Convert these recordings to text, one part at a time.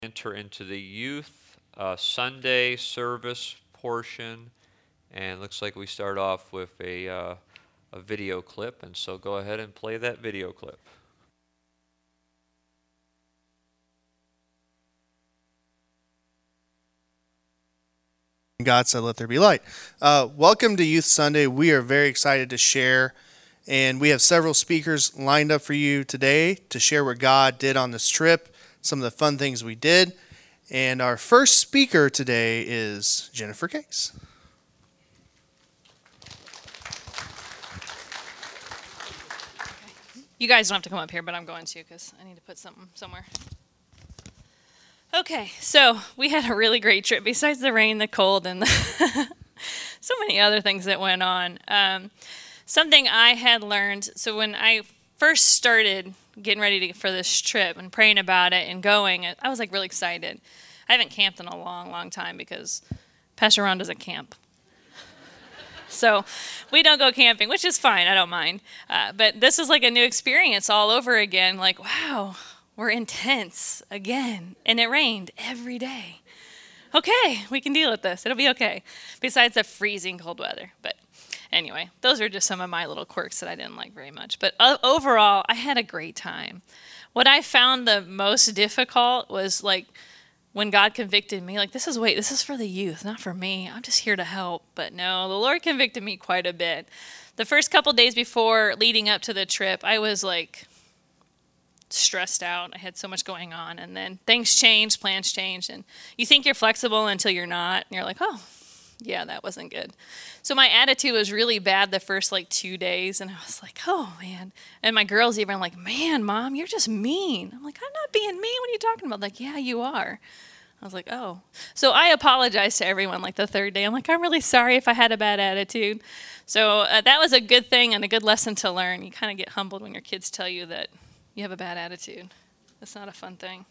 enter into the youth Sunday service portion, and looks like we start off with a video clip, and so go ahead and play that video clip. God said, "Let there be light." Welcome to Youth Sunday. We are very excited to share, and we have several speakers lined up for you today to share what God did on this trip, some of the fun things we did. And our first speaker today is Jennifer Case. You guys don't have to come up here, but I'm going to because I need to put something somewhere. Okay, so we had a really great trip. Besides the rain, the cold, and so many other things that went on. Something I had learned, so when I first started getting ready for this trip and praying about it and going, I was like really excited. I haven't camped in a long, long time because Pastor Ron doesn't camp. So we don't go camping, which is fine. I don't mind. But this is like a new experience all over again. Like, wow, we're intense again. And it rained every day. Okay, we can deal with this. It'll be okay. Besides the freezing cold weather. But anyway, those are just some of my little quirks that I didn't like very much. But overall, I had a great time. What I found the most difficult was like when God convicted me, like, this is for the youth, not for me. I'm just here to help. But no, the Lord convicted me quite a bit. The first couple days before leading up to the trip, I was like stressed out. I had so much going on. And then things changed, plans changed. And you think you're flexible until you're not. And you're like, oh, yeah, that wasn't good. So my attitude was really bad the first 2 days. And I was like, oh, man. And my girls even like, man, Mom, you're just mean. I'm like, I'm not being mean. What are you talking about? Like, yeah, you are. I was like, oh. So I apologized to everyone the third day. I'm like, I'm really sorry if I had a bad attitude. So that was a good thing and a good lesson to learn. You kind of get humbled when your kids tell you that you have a bad attitude. That's not a fun thing.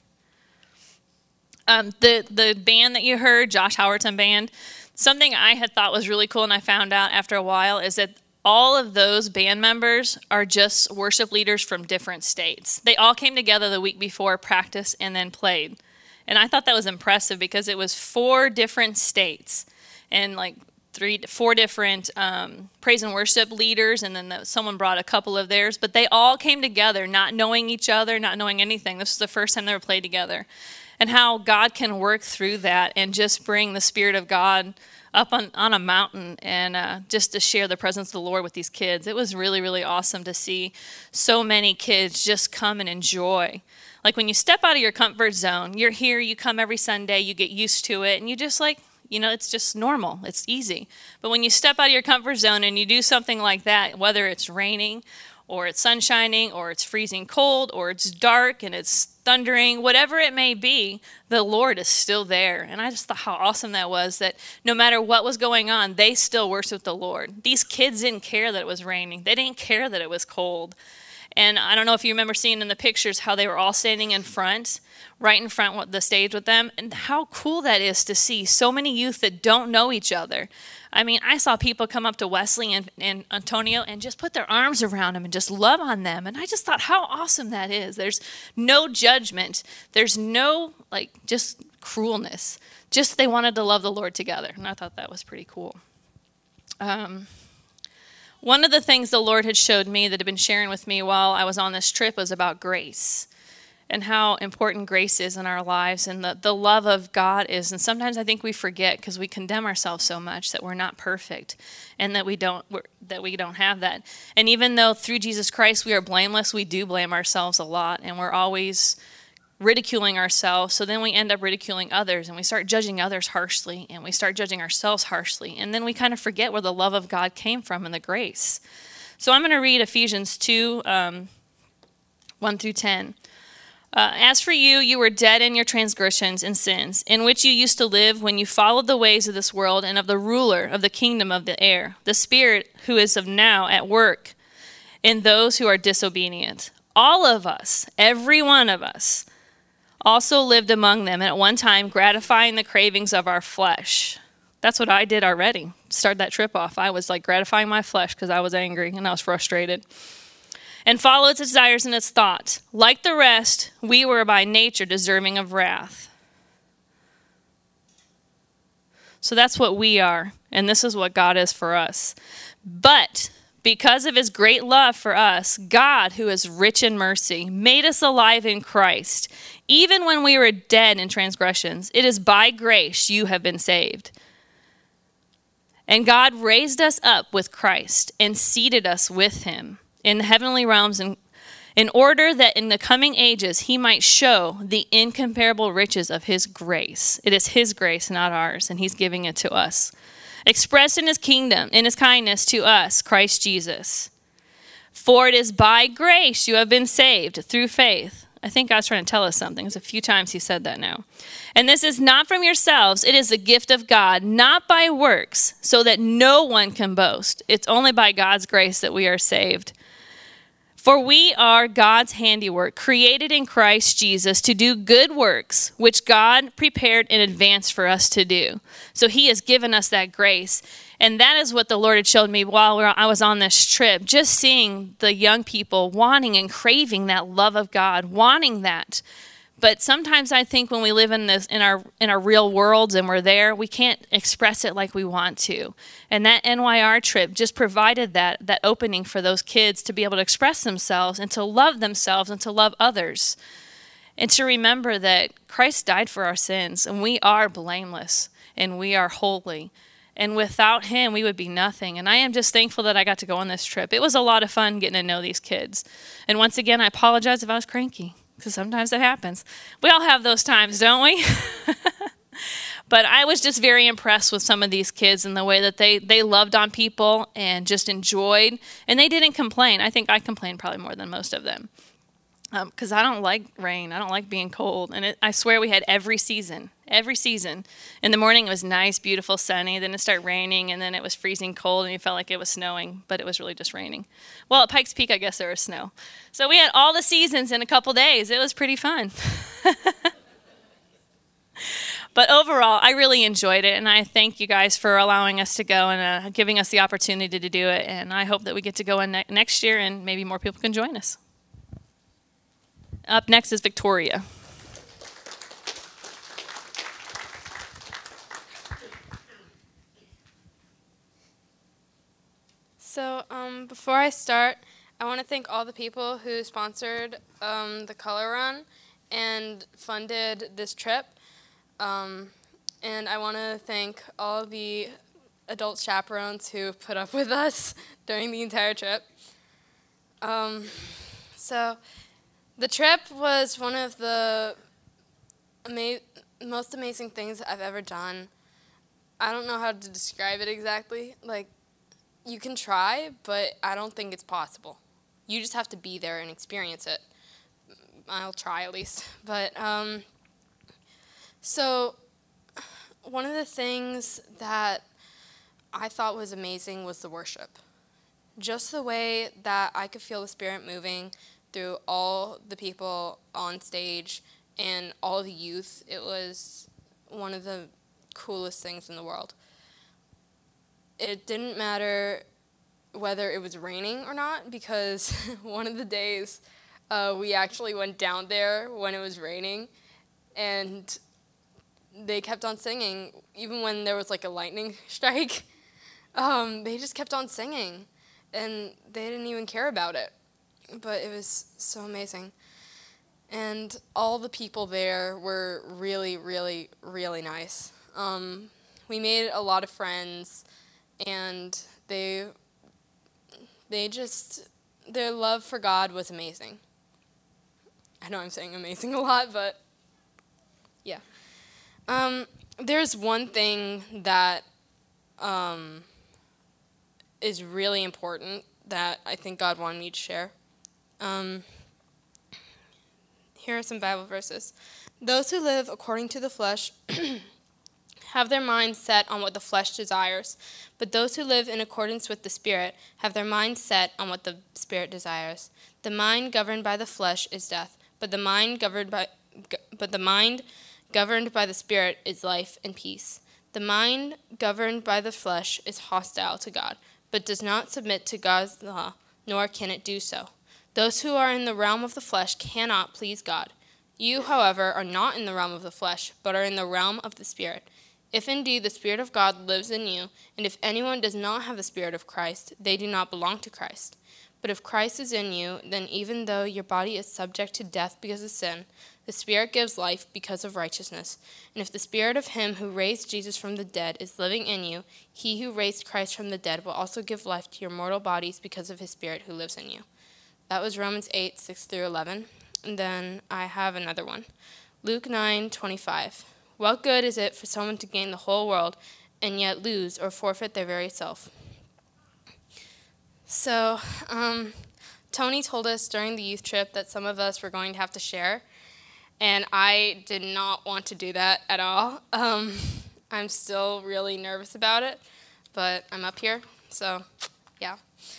The band that you heard, Josh Howerton Band, something I had thought was really cool and I found out after a while is that all of those band members are just worship leaders from different states. They all came together the week before, practiced, and then played. And I thought that was impressive because it was 4 different states and 4 different praise and worship leaders, and then someone brought a couple of theirs. But they all came together, not knowing each other, not knowing anything. This was the first time they were played together. And how God can work through that and just bring the Spirit of God up on a mountain and just to share the presence of the Lord with these kids. It was really, really awesome to see so many kids just come and enjoy. Like when you step out of your comfort zone, you're here, you come every Sunday, you get used to it, and you just it's just normal. It's easy. But when you step out of your comfort zone and you do something like that, whether it's raining or it's sun shining or it's freezing cold or it's dark and it's thundering, whatever it may be, the Lord is still there. And I just thought how awesome that was, that no matter what was going on, they still worshiped the Lord. These kids didn't care that it was raining. They didn't care that it was cold. And I don't know if you remember seeing in the pictures how they were all standing in front, right in front of the stage with them, and how cool that is to see so many youth that don't know each other. I mean, I saw people come up to Wesley and Antonio and just put their arms around them and just love on them. And I just thought how awesome that is. There's no judgment. There's no, just cruelness. Just they wanted to love the Lord together. And I thought that was pretty cool. One of the things the Lord had showed me that had been sharing with me while I was on this trip was about grace and how important grace is in our lives and the love of God is. And sometimes I think we forget because we condemn ourselves so much that we're not perfect and that we don't have that. And even though through Jesus Christ we are blameless, we do blame ourselves a lot and we're always ridiculing ourselves. So then we end up ridiculing others and we start judging others harshly and we start judging ourselves harshly. And then we kind of forget where the love of God came from and the grace. So I'm going to read Ephesians 2, 1 through 10. As for you, you were dead in your transgressions and sins, in which you used to live when you followed the ways of this world and of the ruler of the kingdom of the air, the spirit who is of now at work in those who are disobedient. All of us, every one of us, also lived among them at one time, gratifying the cravings of our flesh. That's what I did already. Start that trip off. I was gratifying my flesh because I was angry and I was frustrated. And followed its desires and its thoughts. Like the rest, we were by nature deserving of wrath. So that's what we are, and this is what God is for us. But because of his great love for us, God, who is rich in mercy, made us alive in Christ, even when we were dead in transgressions. It is by grace you have been saved. And God raised us up with Christ and seated us with him in the heavenly realms in order that in the coming ages he might show the incomparable riches of his grace. It is his grace, not ours, and he's giving it to us. Expressed in his kingdom, in his kindness to us, Christ Jesus. For it is by grace you have been saved through faith. I think God's trying to tell us something. There's a few times he said that now. And this is not from yourselves. It is the gift of God, not by works, so that no one can boast. It's only by God's grace that we are saved. For we are God's handiwork, created in Christ Jesus to do good works, which God prepared in advance for us to do. So he has given us that grace. And that is what the Lord had showed me while I was on this trip, just seeing the young people wanting and craving that love of God, wanting that. But sometimes I think when we live in our real worlds and we're there, we can't express it like we want to. And that NYR trip just provided that opening for those kids to be able to express themselves and to love themselves and to love others. And to remember that Christ died for our sins and we are blameless and we are holy. And without him, we would be nothing. And I am just thankful that I got to go on this trip. It was a lot of fun getting to know these kids. And once again, I apologize if I was cranky, because sometimes it happens. We all have those times, don't we? But I was just very impressed with some of these kids and the way that they loved on people and just enjoyed. And they didn't complain. I think I complained probably more than most of them. Because I don't like rain. I don't like being cold. And I swear we had every season. Every season. In the morning it was nice, beautiful, sunny. Then it started raining, and then it was freezing cold, and you felt like it was snowing, but it was really just raining. Well, at Pikes Peak, I guess there was snow. So we had all the seasons in a couple days. It was pretty fun. But overall, I really enjoyed it, and I thank you guys for allowing us to go and giving us the opportunity to do it. And I hope that we get to go in next year, and maybe more people can join us. Up next is Victoria. So before I start, I want to thank all the people who sponsored the Color Run and funded this trip. And I want to thank all the adult chaperones who put up with us during the entire trip. So the trip was one of the most amazing things I've ever done. I don't know how to describe it exactly. Like, you can try, but I don't think it's possible. You just have to be there and experience it. I'll try at least. But so one of the things that I thought was amazing was the worship. Just the way that I could feel the Spirit moving through all the people on stage and all the youth. It was one of the coolest things in the world. It didn't matter whether it was raining or not, because one of the days we actually went down there when it was raining, and they kept on singing. Even when there was like a lightning strike, they just kept on singing, and they didn't even care about it. But it was so amazing. And all the people there were really, really, really nice. We made a lot of friends, and their love for God was amazing. I know I'm saying amazing a lot, but yeah. There's one thing that is really important that I think God wanted me to share. Here are some Bible verses. Those who live according to the flesh have their minds set on what the flesh desires, but those who live in accordance with the Spirit have their minds set on what the Spirit desires. The mind governed by the flesh is death, but the mind governed by the Spirit is life and peace. The mind governed by the flesh is hostile to God, but does not submit to God's law, nor can it do so. Those who are in the realm of the flesh cannot please God. You, however, are not in the realm of the flesh, but are in the realm of the Spirit, If indeed the Spirit of God lives in you, and if anyone does not have the Spirit of Christ, they do not belong to Christ. But if Christ is in you, then even though your body is subject to death because of sin, the Spirit gives life because of righteousness. And if the Spirit of him who raised Jesus from the dead is living in you, he who raised Christ from the dead will also give life to your mortal bodies because of his Spirit who lives in you. That was Romans 8, 6 through 11. And then I have another one. Luke 9:25. What good is it for someone to gain the whole world and yet lose or forfeit their very self? So, Tony told us during the youth trip that some of us were going to have to share, and I did not want to do that at all. I'm still really nervous about it, but I'm up here, so yeah.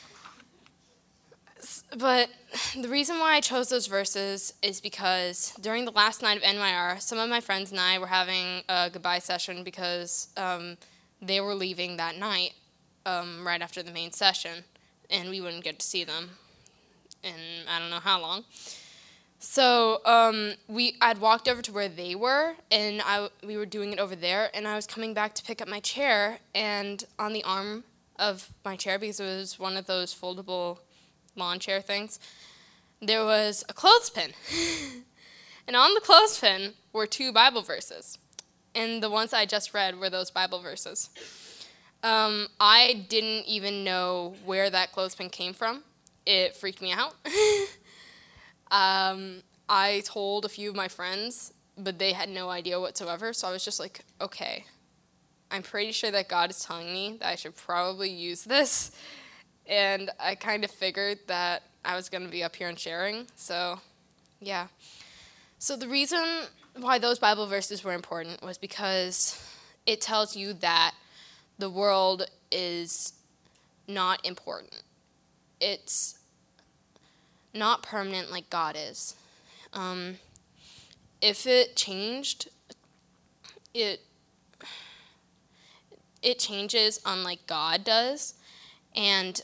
But the reason why I chose those verses is because during the last night of NYR, some of my friends and I were having a goodbye session because they were leaving that night right after the main session, and we wouldn't get to see them in I don't know how long. So I'd walked over to where they were, and we were doing it over there, and I was coming back to pick up my chair, and on the arm of my chair, because it was one of those foldable lawn chair things, there was a clothespin. And on the clothespin were 2 Bible verses. And the ones I just read were those Bible verses. I didn't even know where that clothespin came from. It freaked me out. I told a few of my friends, but they had no idea whatsoever. So I was just like, okay, I'm pretty sure that God is telling me that I should probably use this. And I kind of figured that I was going to be up here and sharing. So, yeah. So the reason why those Bible verses were important was because it tells you that the world is not important. It's not permanent like God is. If it changed, it changes unlike God does. And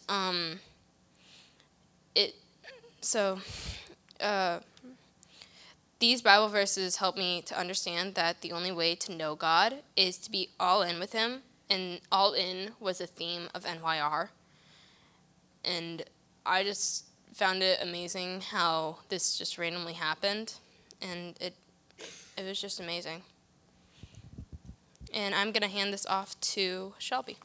these Bible verses help me to understand that the only way to know God is to be all in with him, and all in was a theme of NYR. And I just found it amazing how this just randomly happened, and it was just amazing. And I'm going to hand this off to Shelby.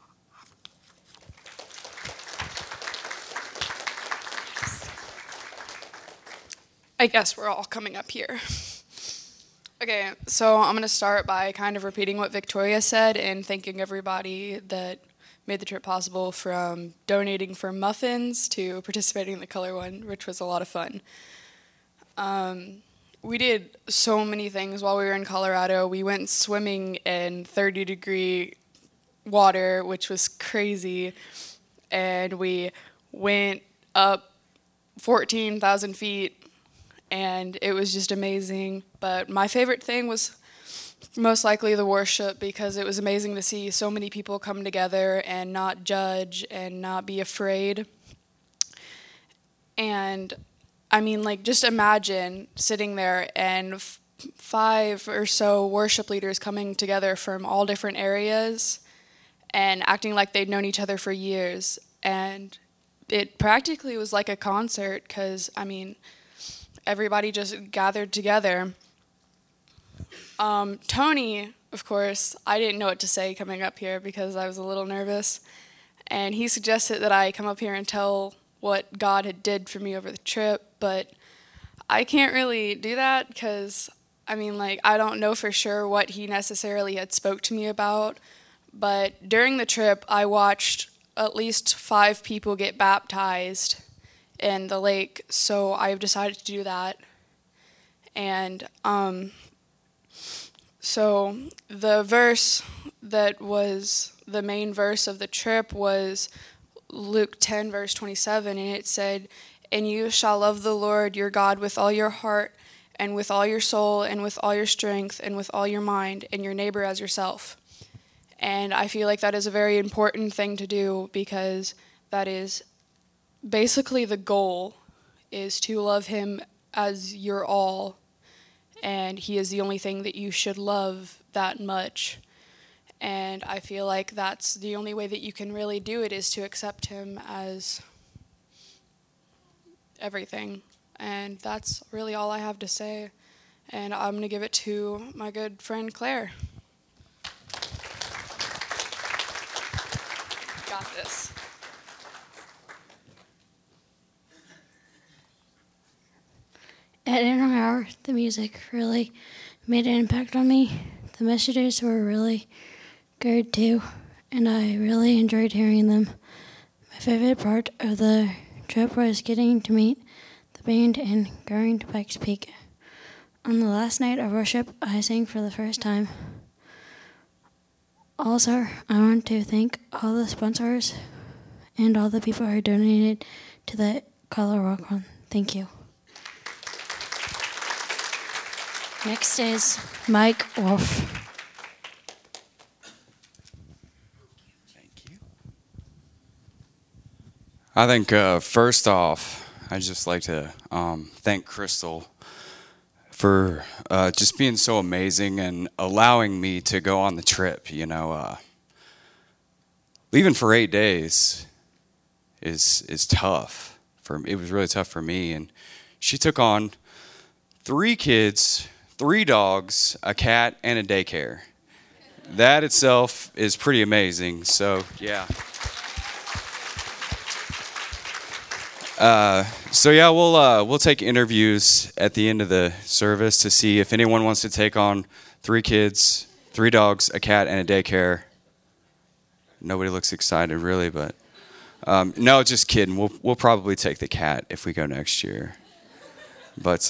I guess we're all coming up here. Okay, so I'm going to start by kind of repeating what Victoria said and thanking everybody that made the trip possible, from donating for muffins to participating in the color one, which was a lot of fun. We did so many things while we were in Colorado. We went swimming in 30-degree water, which was crazy, and we went up 14,000 feet, and it was just amazing. But my favorite thing was most likely the worship, because it was amazing to see so many people come together and not judge and not be afraid. And I mean, like, just imagine sitting there and 5 or so worship leaders coming together from all different areas and acting like they'd known each other for years. And it practically was like a concert, because, I mean, everybody just gathered together. Tony, of course, I didn't know what to say coming up here because I was a little nervous. And he suggested that I come up here and tell what God had did for me over the trip, but I can't really do that because, I mean, like, I don't know for sure what he necessarily had spoke to me about. But during the trip, I watched at least 5 people get baptized in the lake, so I've decided to do that. And so the verse that was the main verse of the trip was Luke 10, verse 27, and it said, "And you shall love the Lord your God with all your heart, and with all your soul, and with all your strength, and with all your mind, and your neighbor as yourself." And I feel like that is a very important thing to do, because that is basically the goal, is to love him as your all, and he is the only thing that you should love that much. And I feel like that's the only way that you can really do it, is to accept him as everything. And that's really all I have to say. And I'm going to give it to my good friend Claire. Got this. At Inner Hour, the music really made an impact on me. The messages were really good too, and I really enjoyed hearing them. My favorite part of the trip was getting to meet the band and going to Pikes Peak. On the last night of worship, I sang for the first time. Also, I want to thank all the sponsors and all the people who donated to the Color Walk Run. Thank you. Next is Mike Wolf. Thank you. I think first off, I'd just like to thank Crystal for just being so amazing and allowing me to go on the trip. You know, leaving for 8 days is tough. It was really tough for me, and she took on 3 kids, 3 dogs, a cat, and a daycare. That itself is pretty amazing. So yeah. We'll take interviews at the end of the service to see if anyone wants to take on 3 kids, 3 dogs, a cat, and a daycare. Nobody looks excited really, but no, just kidding. We'll probably take the cat if we go next year. But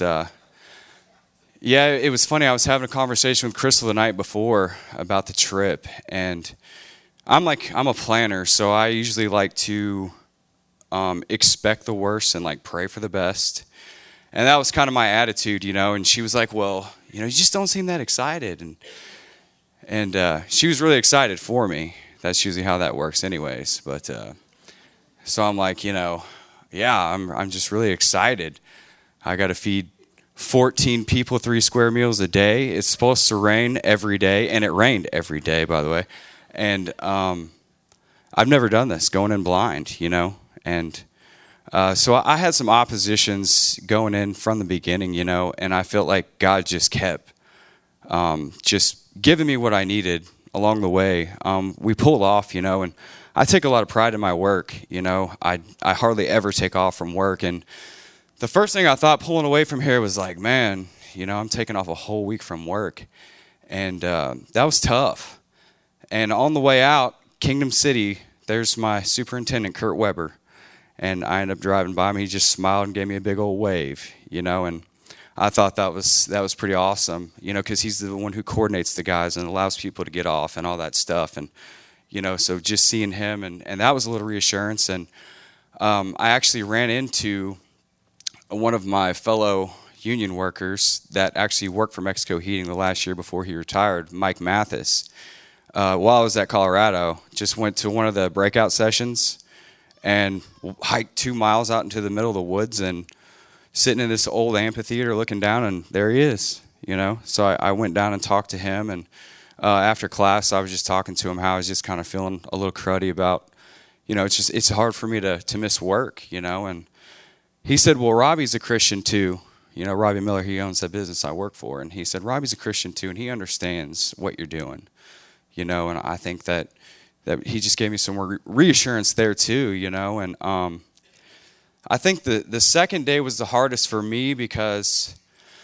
yeah, it was funny. I was having a conversation with Crystal the night before about the trip, and I'm a planner, so I usually like to expect the worst and like pray for the best. And that was kind of my attitude, you know. And she was like, "Well, you know, you just don't seem that excited." And she was really excited for me. That's usually how that works, anyways. But so I'm like, you know, yeah, I'm just really excited. I got to feed 14 people 3 square meals a day. It's supposed to rain every day, and it rained every day, by the way. And I've never done this, going in blind, you know. And so I had some oppositions going in from the beginning, you know, and I felt like God just kept just giving me what I needed along the way. We pulled off, you know, and I take a lot of pride in my work, you know. I hardly ever take off from work, and the first thing I thought pulling away from here was like, man, you know, I'm taking off a whole week from work. And that was tough. And on the way out, Kingdom City, there's my superintendent, Kurt Weber. And I ended up driving by him. He just smiled and gave me a big old wave, you know. And I thought that was pretty awesome, you know, because he's the one who coordinates the guys and allows people to get off and all that stuff. And, you know, so just seeing him, and that was a little reassurance. And I actually ran into one of my fellow union workers that actually worked for Mexico Heating the last year before he retired, Mike Mathis. While I was at Colorado, just went to one of the breakout sessions and hiked 2 miles out into the middle of the woods and sitting in this old amphitheater looking down, and there he is, you know. So I went down and talked to him, and after class I was just talking to him how I was just kind of feeling a little cruddy about, you know, it's hard for me to miss work, you know. And he said, well, Robbie's a Christian too. You know, Robbie Miller, he owns that business I work for. And he said, Robbie's a Christian too, and he understands what you're doing. You know, and I think that he just gave me some reassurance there too, you know. And I think the second day was the hardest for me because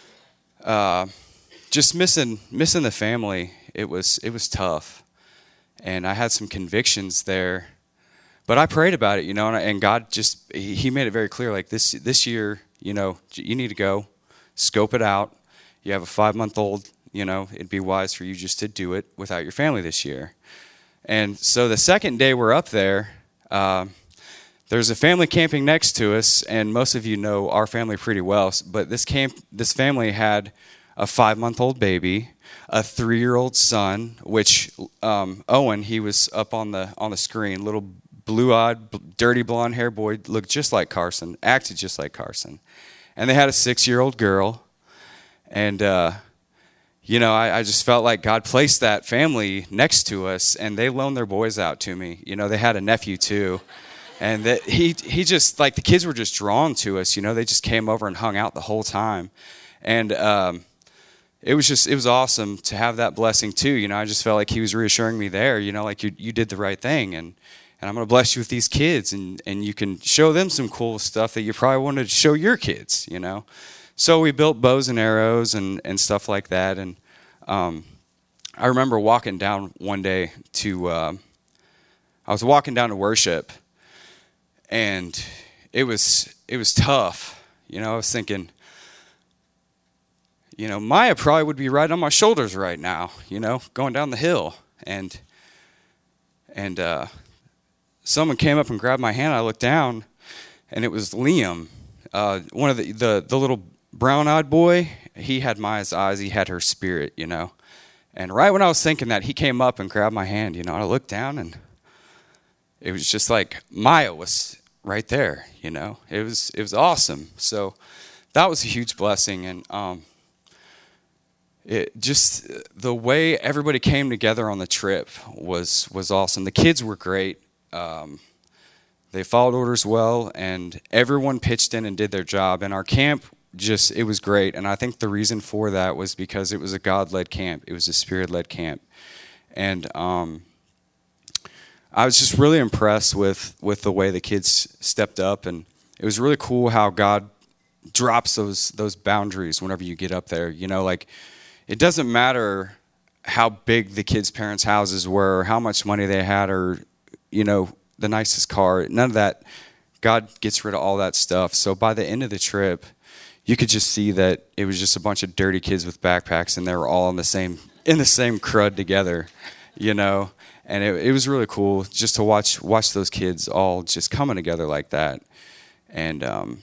just missing the family, it was tough. And I had some convictions there. But I prayed about it, you know, and God just, he made it very clear, like this year, you know, you need to go, scope it out. You have a 5-month-old, you know, it'd be wise for you just to do it without your family this year. And so the second day we're up there, there's a family camping next to us, and most of you know our family pretty well, but this family had a 5-month-old baby, a 3-year-old son, which Owen, he was up on the screen, little blue-eyed, dirty blonde-haired boy, looked just like Carson, acted just like Carson. And they had a 6-year-old girl. And, I just felt like God placed that family next to us, and they loaned their boys out to me. They had a nephew too. And that he just, like, the kids were just drawn to us, they just came over and hung out the whole time. And it was awesome to have that blessing too. I just felt like he was reassuring me there, like you did the right thing. And I'm going to bless you with these kids, and you can show them some cool stuff that you probably wanted to show your kids, So we built bows and arrows and stuff like that. And I remember walking down one day I was walking down to worship, and it was tough. I was thinking, Maya probably would be right on my shoulders right now, going down the hill. And someone came up and grabbed my hand. I looked down, and it was Liam, one of the little brown-eyed boy. He had Maya's eyes. He had her spirit, And right when I was thinking that, he came up and grabbed my hand. I looked down, and it was just like Maya was right there. It was awesome. So that was a huge blessing. And it just the way everybody came together on the trip was awesome. The kids were great. They followed orders well, and everyone pitched in and did their job. And our camp, it was great. And I think the reason for that was because it was a God-led camp. It was a Spirit-led camp. And I was just really impressed with the way the kids stepped up. And it was really cool how God drops those boundaries whenever you get up there. Like, it doesn't matter how big the kids' parents' houses were, or how much money they had, or, the nicest car. None of that. God gets rid of all that stuff. So by the end of the trip, you could just see that it was just a bunch of dirty kids with backpacks, and they were all in the same crud together, And it was really cool just to watch those kids all just coming together like that. And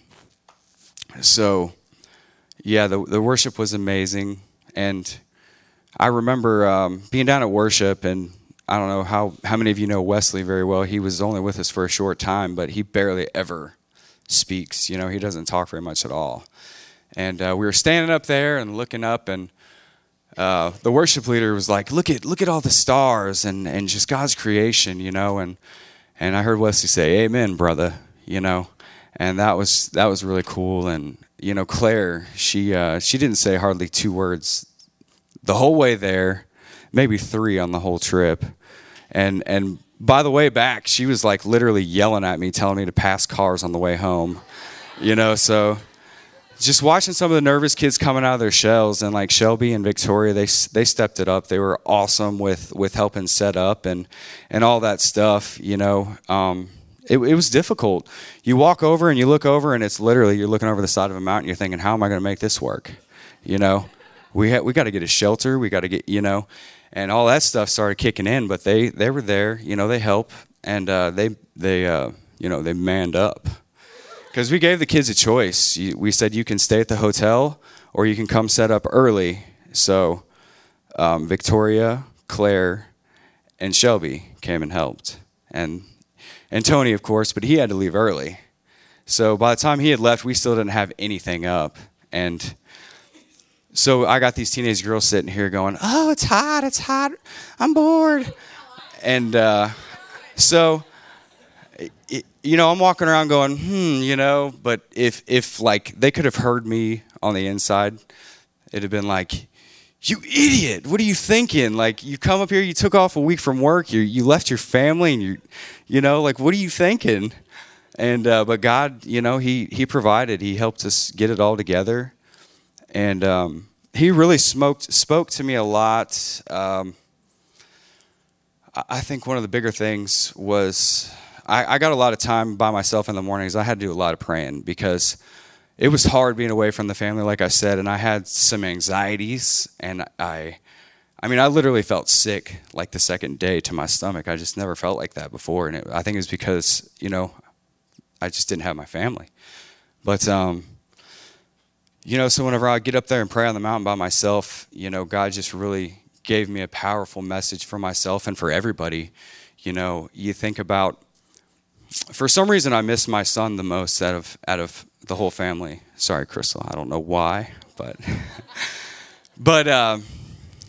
so, yeah, the worship was amazing. And I remember being down at worship, and I don't know how many of you know Wesley very well. He was only with us for a short time, but he barely ever speaks. He doesn't talk very much at all. And we were standing up there and looking up, and the worship leader was like, look at all the stars and just God's creation, and I heard Wesley say, "Amen, brother," and that was really cool. And Claire, she didn't say hardly 2 words the whole way there, maybe 3 on the whole trip. And by the way back, she was like literally yelling at me, telling me to pass cars on the way home, so just watching some of the nervous kids coming out of their shells, and like Shelby and Victoria, they stepped it up. They were awesome with helping set up and all that stuff. It was difficult. You walk over and you look over, and it's literally you're looking over the side of a mountain. You're thinking, how am I going to make this work? We got to get a shelter. We got to get and all that stuff started kicking in. But they were there. They help, and they manned up. Because we gave the kids a choice. We said you can stay at the hotel or you can come set up early. So Victoria, Claire, and Shelby came and helped. And Tony, of course, but he had to leave early. So by the time he had left, we still didn't have anything up. And so I got these teenage girls sitting here going, "Oh, it's hot, I'm bored." And so... I'm walking around going, but if like they could have heard me on the inside, it'd have been like, "You idiot, what are you thinking? Like, you come up here, you took off a week from work, you left your family, and like, what are you thinking?" And but God, he provided, he helped us get it all together. And he really spoke to me a lot. I think one of the bigger things was I got a lot of time by myself in the mornings. I had to do a lot of praying because it was hard being away from the family, like I said, and I had some anxieties, and I literally felt sick like the second day to my stomach. I just never felt like that before, and I think it was because, I just didn't have my family. But, so whenever I get up there and pray on the mountain by myself, God just really gave me a powerful message for myself and for everybody. You think about, for some reason, I miss my son the most out of the whole family. Sorry, Crystal, I don't know why, but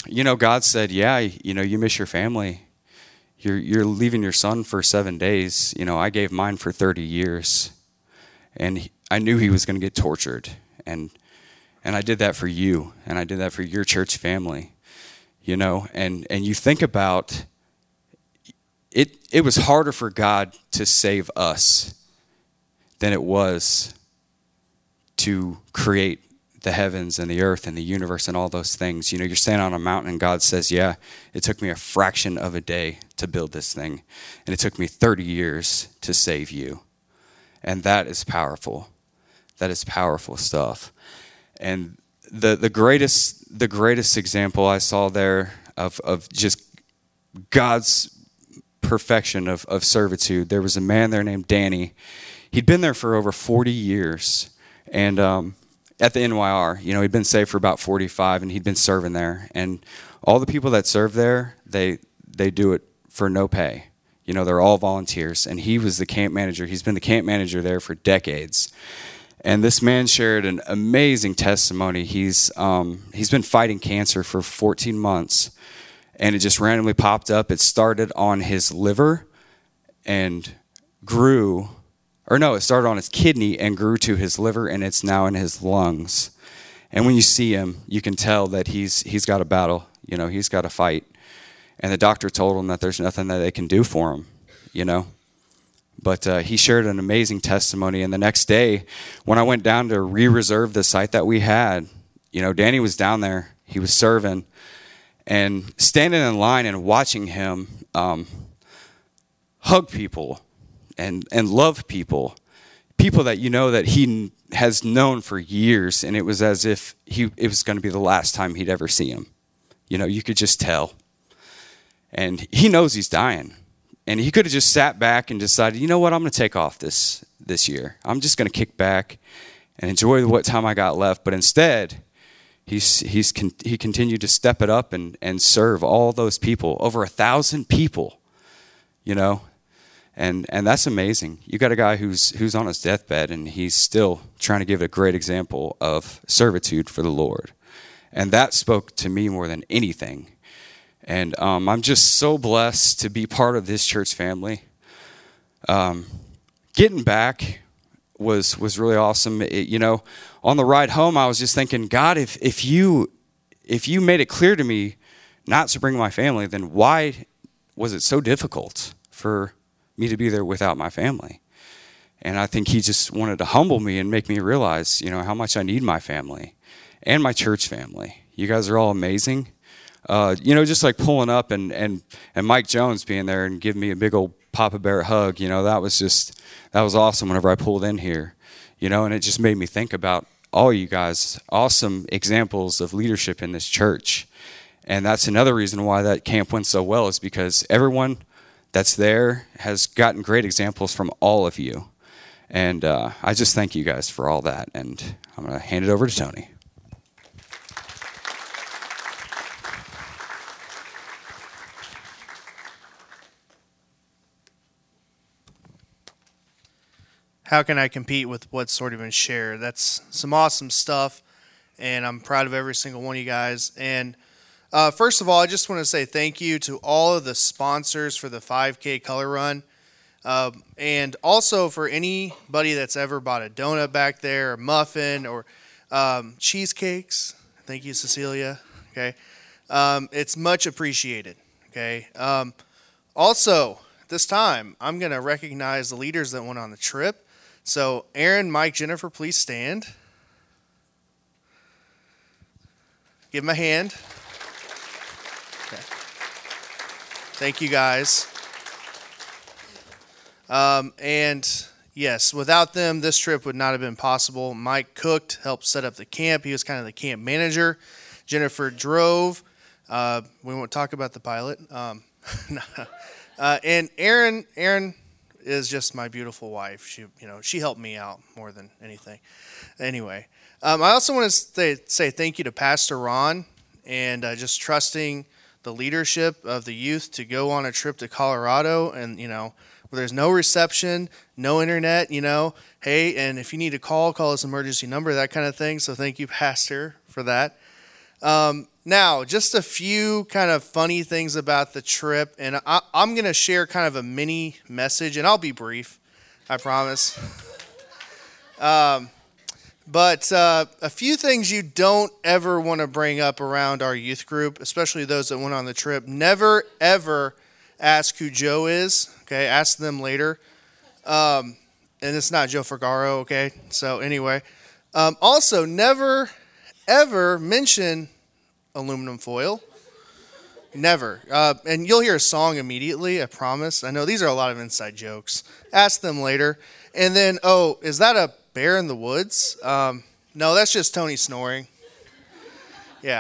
God said, yeah, you miss your family. You're leaving your son for 7 days. I gave mine for 30 years. And I knew he was going to get tortured. And I did that for you. And I did that for your church family. And you think about it. It was harder for God to save us than it was to create the heavens and the earth and the universe and all those things. You're standing on a mountain and God says, yeah, it took me a fraction of a day to build this thing. And it took me 30 years to save you. And that is powerful. That is powerful stuff. And the greatest example I saw there of just God's perfection of servitude, there was a man there named Danny. He'd been there for over 40 years. And at the NYR, he'd been saved for about 45, and he'd been serving there. And all the people that serve there, they do it for no pay. They're all volunteers. And he was the camp manager. He's been the camp manager there for decades. And this man shared an amazing testimony. He's been fighting cancer for 14 months, and it just randomly popped up. It started on his liver and grew. It started on his kidney and grew to his liver, and it's now in his lungs. And when you see him, you can tell that he's got a battle. He's got a fight. And the doctor told him that there's nothing that they can do for him, But he shared an amazing testimony. And the next day, when I went down to re-reserve the site that we had, Danny was down there. He was serving. And standing in line and watching him hug people and love people that that he has known for years, and it was as if it was going to be the last time he'd ever see him. You could just tell. And he knows he's dying. And he could have just sat back and decided, I'm going to take off this year. I'm just going to kick back and enjoy what time I got left. But instead, he continued to step it up and serve all those people, over 1,000 people, And that's amazing. You got a guy who's on his deathbed, and he's still trying to give a great example of servitude for the Lord. And that spoke to me more than anything. And I'm just so blessed to be part of this church family. Getting back was really awesome. On the ride home, I was just thinking, God, if you made it clear to me not to bring my family, then why was it so difficult for me to be there without my family? And I think he just wanted to humble me and make me realize, how much I need my family and my church family. You guys are all amazing. Just like pulling up and Mike Jones being there and giving me a big old Papa Bear hug, that was awesome whenever I pulled in here, and it just made me think about all you guys, awesome examples of leadership in this church. And that's another reason why that camp went so well, is because everyone that's there has gotten great examples from all of you. And I just thank you guys for all that. And I'm going to hand it over to Tony. How can I compete with what's already been shared? That's some awesome stuff, and I'm proud of every single one of you guys. And first of all, I just want to say thank you to all of the sponsors for the 5K Color Run, and also for anybody that's ever bought a donut back there, a muffin, or cheesecakes. Thank you, Cecilia. Okay, it's much appreciated. Okay. Also, this time, I'm going to recognize the leaders that went on the trip. So, Aaron, Mike, Jennifer, please stand. Give them a hand. Okay. Thank you, guys. And yes, without them, this trip would not have been possible. Mike cooked, helped set up the camp. He was kind of the camp manager. Jennifer drove. We won't talk about the pilot. And Aaron is just my beautiful wife. She helped me out more than anything. Anyway, I also want to say thank you to Pastor Ron and just trusting the leadership of the youth to go on a trip to Colorado, and where there's no reception, no internet, hey, and if you need to call this emergency number, that kind of thing. So thank you, Pastor, for that. Now, just a few kind of funny things about the trip, and I'm going to share kind of a mini message, and I'll be brief, I promise. But a few things you don't ever want to bring up around our youth group, especially those that went on the trip. Never, ever ask who Joe is, okay? Ask them later. And it's not Joe Fergaro, okay? So anyway. Also, never, ever mention aluminum foil. Never. And you'll hear a song immediately, I promise. I know these are a lot of inside jokes. Ask them later. And then, oh, is that a bear in the woods? No, that's just Tony snoring. Yeah.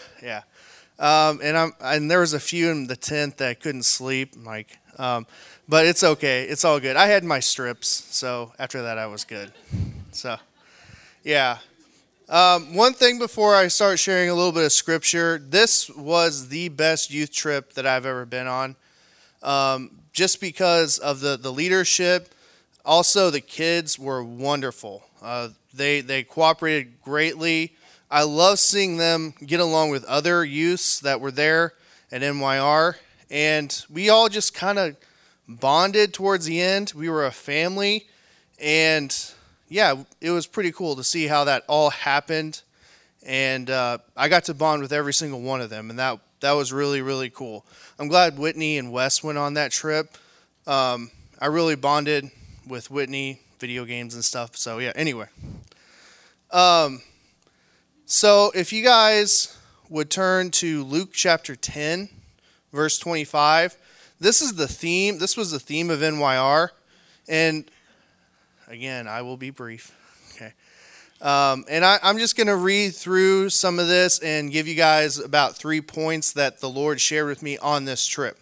And there was a few in the tent that couldn't sleep, Mike. But it's okay. It's all good. I had my strips, so after that I was good. So, yeah. One thing before I start sharing a little bit of scripture, this was the best youth trip that I've ever been on, just because of the leadership. Also, the kids were wonderful. They cooperated greatly. I love seeing them get along with other youths that were there at NYR, and we all just kind of bonded towards the end. We were a family, and yeah, it was pretty cool to see how that all happened, and I got to bond with every single one of them, and that was really, really cool. I'm glad Whitney and Wes went on that trip. I really bonded with Whitney, video games and stuff, so yeah, anyway. So if you guys would turn to Luke chapter 10, verse 25, this is the theme. This was the theme of NYR, and again, I will be brief. Okay, and I'm just going to read through some of this and give you guys about 3 points that the Lord shared with me on this trip.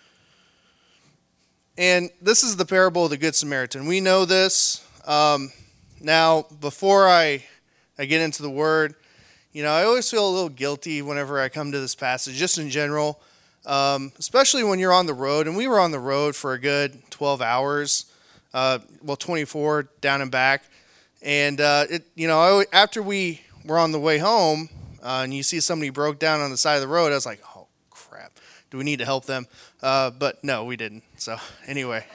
And this is the parable of the Good Samaritan. We know this. Now, before I get into the word, I always feel a little guilty whenever I come to this passage, just in general, especially when you're on the road. And we were on the road for a good 12 hours, 24 down and back. And, after we were on the way home and you see somebody broke down on the side of the road, I was like, oh, crap. Do we need to help them? But no, we didn't. So anyway,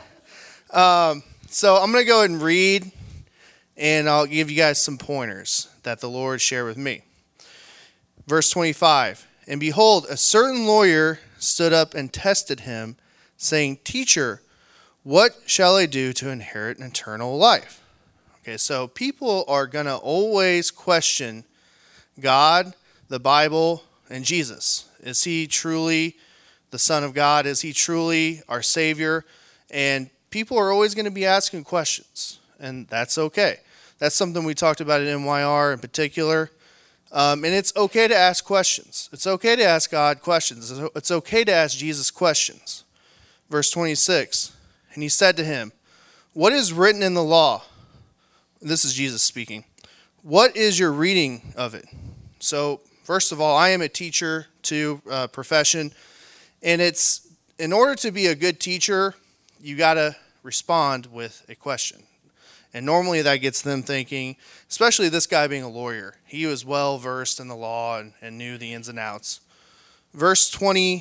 so I'm going to go ahead and read, and I'll give you guys some pointers that the Lord shared with me. Verse 25, and behold, a certain lawyer stood up and tested him, saying, Teacher, what shall I do to inherit an eternal life? Okay, so people are going to always question God, the Bible, and Jesus. Is he truly the Son of God? Is he truly our Savior? And people are always going to be asking questions, and that's okay. That's something we talked about at NYR in particular. And it's okay to ask questions. It's okay to ask God questions. It's okay to ask Jesus questions. Verse 26, and he said to him, what is written in the law? This is Jesus speaking. What is your reading of it? So, first of all, I am a teacher to profession, and it's in order to be a good teacher, you got to respond with a question. And normally that gets them thinking, especially this guy being a lawyer. He was well versed in the law and knew the ins and outs. Verse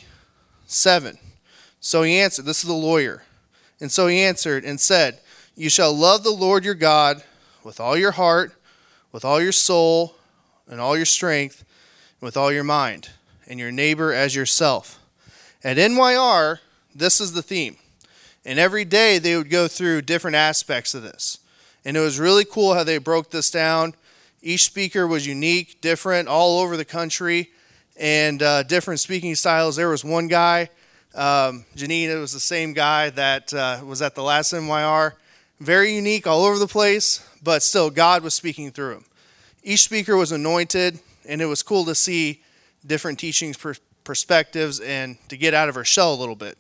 27. So he answered, this is the lawyer. And so he answered and said, you shall love the Lord your God with all your heart, with all your soul, and all your strength, and with all your mind, and your neighbor as yourself. At NYR, this is the theme. And every day they would go through different aspects of this. And it was really cool how they broke this down. Each speaker was unique, different, all over the country, and different speaking styles. There was one guy, Janine, it was the same guy that was at the last NYR. Very unique, all over the place, but still God was speaking through him. Each speaker was anointed, and it was cool to see different teachings, perspectives, and to get out of our shell a little bit.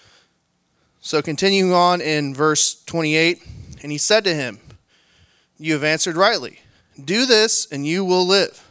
So continuing on in verse 28, and he said to him, you have answered rightly. Do this, and you will live.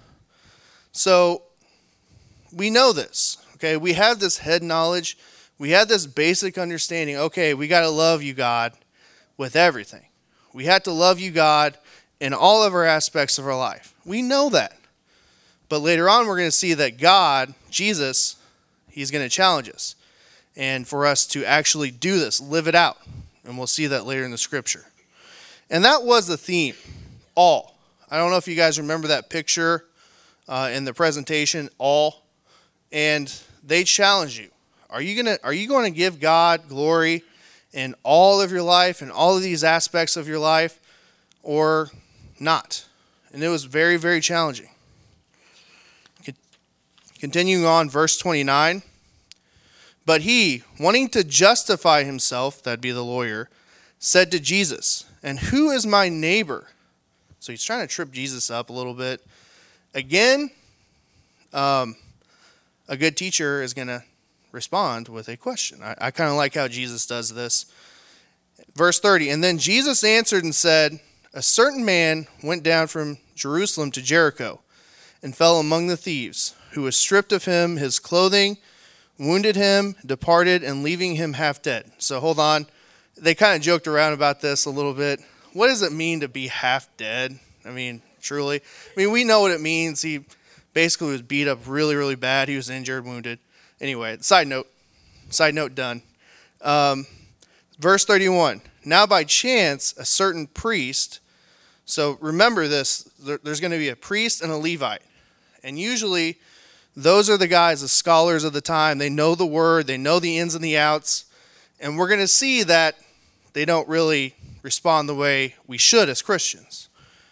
So we know this, okay? We have this head knowledge. We have this basic understanding. Okay, we got to love you, God, with everything. We have to love you, God, in all of our aspects of our life. We know that. But later on, we're going to see that God, Jesus, he's going to challenge us. And for us to actually do this, live it out. And we'll see that later in the scripture. And that was the theme, all. I don't know if you guys remember that picture in the presentation, all. And they challenge you. Are you going to give God glory in all of your life, in all of these aspects of your life, or not? And it was very, very challenging. Continuing on, verse 29. But he, wanting to justify himself, that'd be the lawyer, said to Jesus, and who is my neighbor? So he's trying to trip Jesus up a little bit. Again, a good teacher is going to respond with a question. I kind of like how Jesus does this. Verse 30, and then Jesus answered and said, a certain man went down from Jerusalem to Jericho and fell among the thieves, who was stripped of him his clothing, wounded him, departed, and leaving him half dead. So hold on. They kind of joked around about this a little bit. What does it mean to be half dead? I mean, truly. I mean, we know what it means. He basically was beat up really, really bad. He was injured, wounded. Anyway, side note done. Verse 31. Now by chance, a certain priest, so remember this, there's going to be a priest and a Levite. And usually, those are the guys, the scholars of the time. They know the word. They know the ins and the outs. And we're going to see that they don't really respond the way we should as Christians.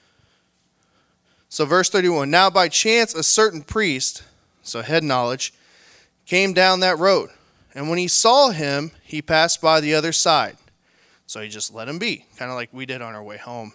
So verse 31, now by chance a certain priest, so head knowledge, came down that road. And when he saw him, he passed by the other side. So he just let him be, kind of like we did on our way home.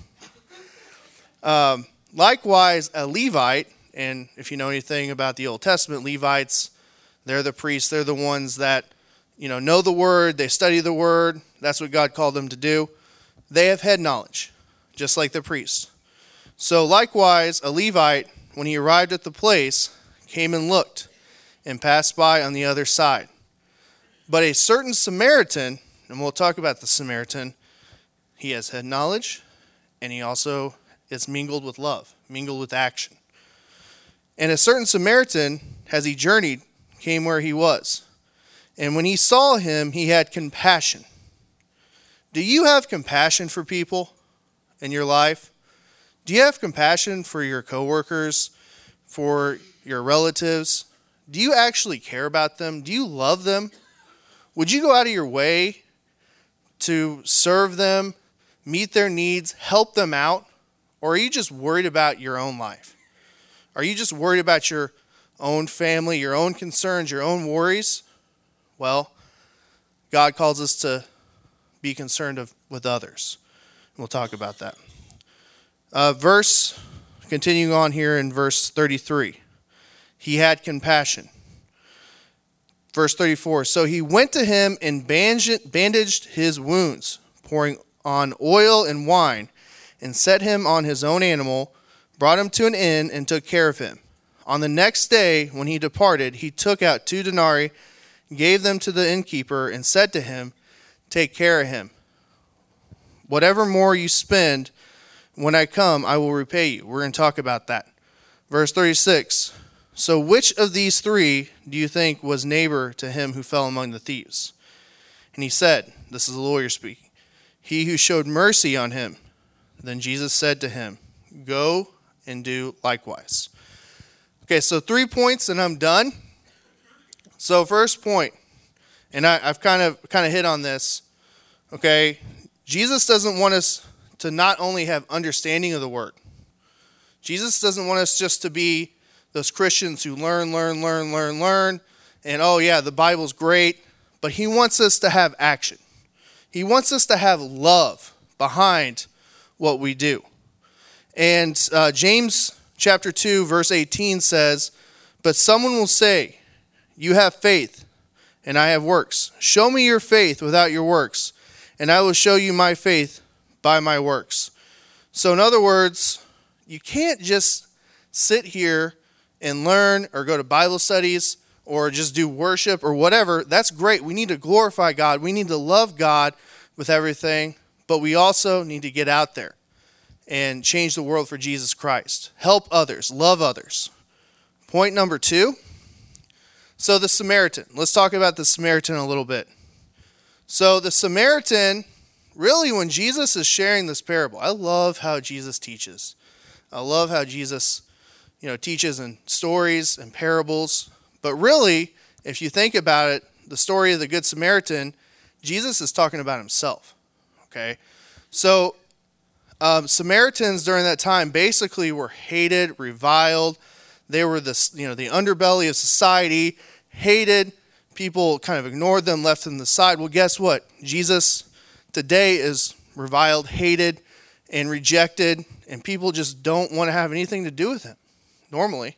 No. Likewise, a Levite, and if you know anything about the Old Testament, Levites, they're the priests. They're the ones that, know the word. They study the word. That's what God called them to do. They have head knowledge, just like the priests. So likewise, a Levite, when he arrived at the place, came and looked and passed by on the other side. But a certain Samaritan, and we'll talk about the Samaritan, he has head knowledge, and he also is mingled with love, mingled with action. And a certain Samaritan, as he journeyed, came where he was. And when he saw him, he had compassion. Do you have compassion for people in your life? Do you have compassion for your coworkers, for your relatives? Do you actually care about them? Do you love them? Would you go out of your way to serve them, meet their needs, help them out? Or are you just worried about your own life? Are you just worried about your own family, your own concerns, your own worries? Well, God calls us to be concerned with others. We'll talk about that. Continuing on here in verse 33. He had compassion. Verse 34. So he went to him and bandaged his wounds, pouring on oil and wine, and set him on his own animal, brought him to an inn, and took care of him. On the next day, when he departed, he took out 2 denarii, gave them to the innkeeper, and said to him, take care of him. Whatever more you spend, when I come, I will repay you. We're going to talk about that. Verse 36. So which of these 3 do you think was neighbor to him who fell among the thieves? And he said, this is the lawyer speaking, he who showed mercy on him. Then Jesus said to him, go and do likewise. Okay, so 3 points and I'm done. So first point, and I've kind of hit on this, okay? Jesus doesn't want us to not only have understanding of the word. Jesus doesn't want us just to be those Christians who learn, and oh yeah, the Bible's great, but he wants us to have action. He wants us to have love behind what we do. And James chapter 2, verse 18 says, but someone will say, you have faith, and I have works. Show me your faith without your works, and I will show you my faith by my works. So in other words, you can't just sit here and learn or go to Bible studies or just do worship or whatever. That's great. We need to glorify God. We need to love God with everything, but we also need to get out there and change the world for Jesus Christ. Help others. Love others. Point number 2. So the Samaritan. Let's talk about the Samaritan a little bit. So the Samaritan, really when Jesus is sharing this parable, I love how Jesus teaches. I love how Jesus, teaches in stories and parables. But really, if you think about it, the story of the Good Samaritan, Jesus is talking about himself. Okay? So Samaritans during that time basically were hated, reviled. They were the underbelly of society, hated. People kind of ignored them, left them to the side. Well, guess what? Jesus today is reviled, hated, and rejected, and people just don't want to have anything to do with him, normally.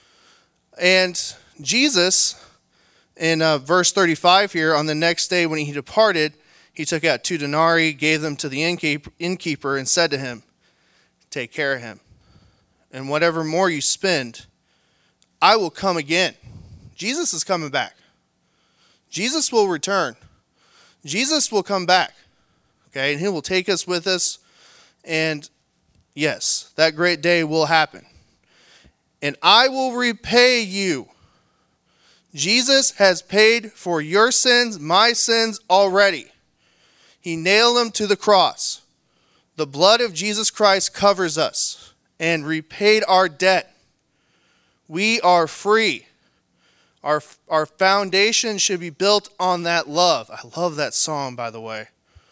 And Jesus, in verse 35 here, on the next day when he departed, he took out 2 denarii, gave them to the innkeeper, and said to him, "Take care of him, and whatever more you spend, I will come again." Jesus is coming back. Jesus will return. Jesus will come back. Okay, and he will take us with us. And yes, that great day will happen. And I will repay you. Jesus has paid for your sins, my sins already. He nailed them to the cross. The blood of Jesus Christ covers us and repaid our debt. We are free. Our foundation should be built on that love. I love that song, by the way.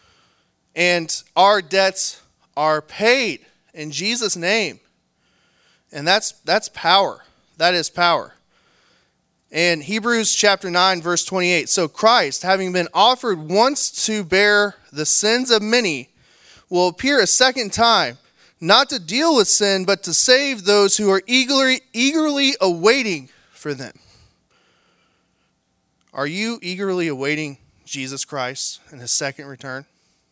And our debts are paid in Jesus' name. And that's power. That is power. And Hebrews chapter 9, verse 28. So Christ, having been offered once to bear the sins of many, will appear a second time, not to deal with sin, but to save those who are eagerly awaiting for them. Are you eagerly awaiting Jesus Christ and his second return?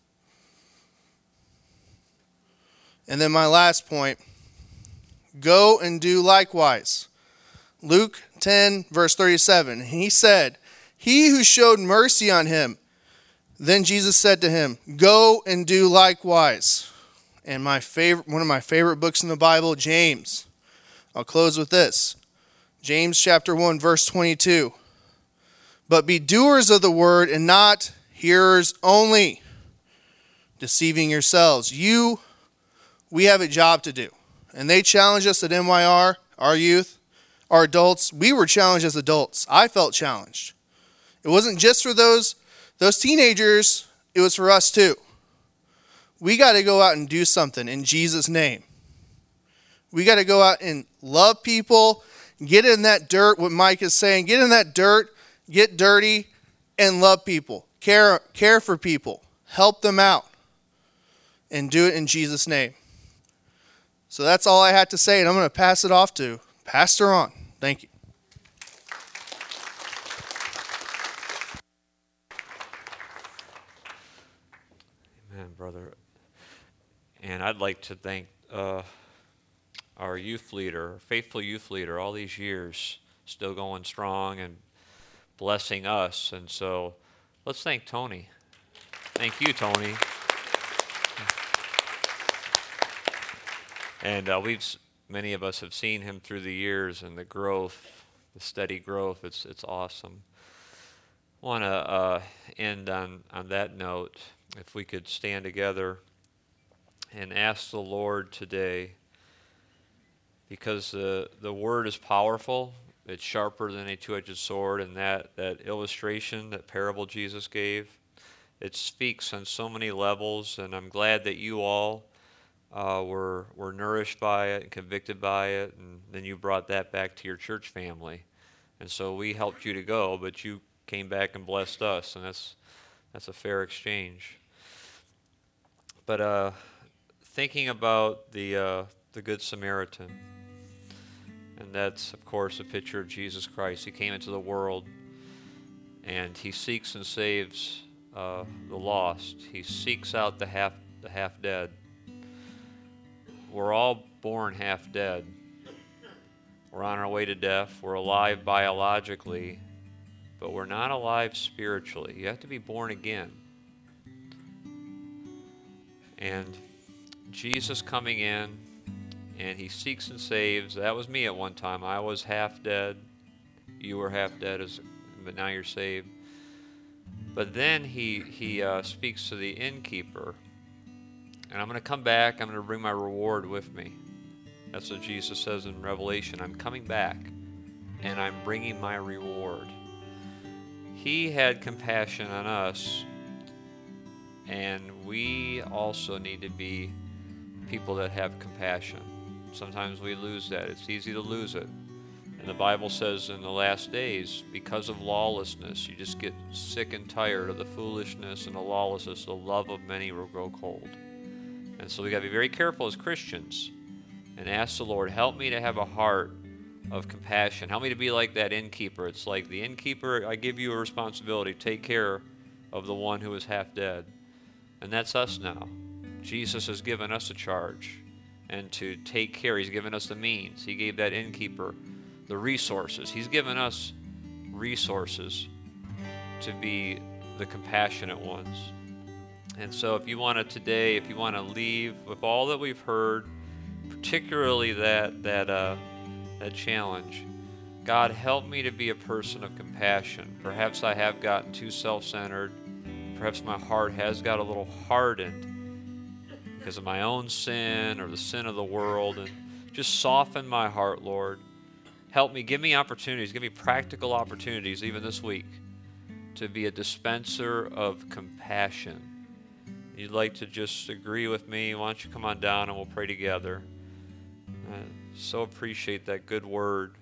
And then my last point, go and do likewise. Luke 10, verse 37, he said, "He who showed mercy on him." Then Jesus said to him, "Go and do likewise." And one of my favorite books in the Bible, James. I'll close with this. James chapter 1, verse 22. "But be doers of the word and not hearers only, deceiving yourselves." We have a job to do. And they challenge us at MYR, our youth, our adults. We were challenged as adults. I felt challenged. It wasn't just for those teenagers, it was for us too. We got to go out and do something in Jesus' name. We got to go out and love people, get in that dirt, what Mike is saying, get in that dirt, get dirty, and love people. Care for people. Help them out. And do it in Jesus' name. So that's all I had to say, and I'm going to pass it off to Pastor On. Thank you. Amen, brother. And I'd like to thank our youth leader, faithful youth leader, all these years, still going strong and blessing us. And so let's thank Tony. Thank you, Tony. And many of us have seen him through the years, and the growth, the steady growth. It's awesome. I want to end on that note. If we could stand together and ask the Lord today, because the word is powerful. It's sharper than a two-edged sword, and that illustration, that parable Jesus gave, it speaks on so many levels. And I'm glad that you all were nourished by it and convicted by it, and then you brought that back to your church family. And so we helped you to go, but you came back and blessed us, and that's a fair exchange. But thinking about the Good Samaritan, and that's, of course, a picture of Jesus Christ. He came into the world, and he seeks and saves the lost. He seeks out the half dead. We're all born half dead. We're on our way to death. We're alive biologically, but we're not alive spiritually. You have to be born again. And Jesus coming in and he seeks and saves. That was me at one time. I was half dead. You were half dead, but now you're saved. But then he speaks to the innkeeper, and I'm going to come back. I'm going to bring my reward with me. That's what Jesus says in Revelation. I'm coming back, and I'm bringing my reward. He had compassion on us, and we also need to be people that have compassion. Sometimes we lose that. It's easy to lose it. And the Bible says in the last days, because of lawlessness, you just get sick and tired of the foolishness and the lawlessness. The love of many will grow cold. And so we got to be very careful as Christians and ask the Lord, help me to have a heart of compassion. Help me to be like that innkeeper. It's like the innkeeper, I give you a responsibility. Take care of the one who is half dead. And that's us now. Jesus has given us a charge and to take care. He's given us the means. He gave that innkeeper the resources. He's given us resources to be the compassionate ones. And so if you want to today, if you want to leave with all that we've heard, particularly that challenge, God, help me to be a person of compassion. Perhaps I have gotten too self-centered. Perhaps my heart has got a little hardened because of my own sin or the sin of the world. And just soften my heart, Lord. Help me, give me opportunities, give me practical opportunities even this week to be a dispenser of compassion. You'd like to just agree with me, why don't you come on down and we'll pray together. I so appreciate that good word